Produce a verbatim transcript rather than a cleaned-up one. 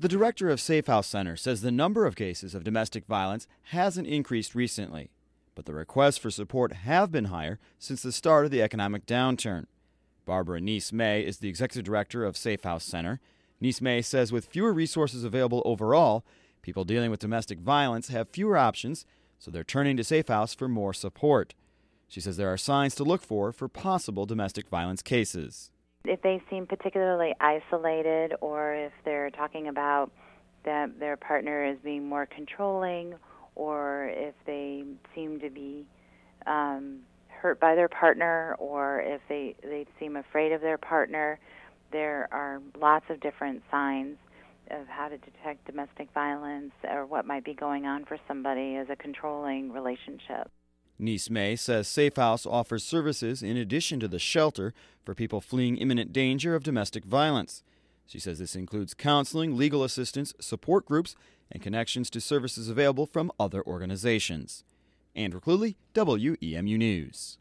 The director of Safe House Center says the number of cases of domestic violence hasn't increased recently, but the requests for support have been higher since the start of the economic downturn. Barbara Neese-May is the executive director of Safe House Center. Neese-May says with fewer resources available overall, people dealing with domestic violence have fewer options, so they're turning to Safe House for more support. She says there are signs to look for for possible domestic violence cases. If they seem particularly isolated, or if they're talking about that their partner is being more controlling, or if they seem to be um, hurt by their partner, or if they, they seem afraid of their partner, there are lots of different signs of how to detect domestic violence or what might be going on for somebody as a controlling relationship. Neese-May says Safe House offers services in addition to the shelter for people fleeing imminent danger of domestic violence. She says this includes counseling, legal assistance, support groups, and connections to services available from other organizations. Andrew Cluley, W E M U News.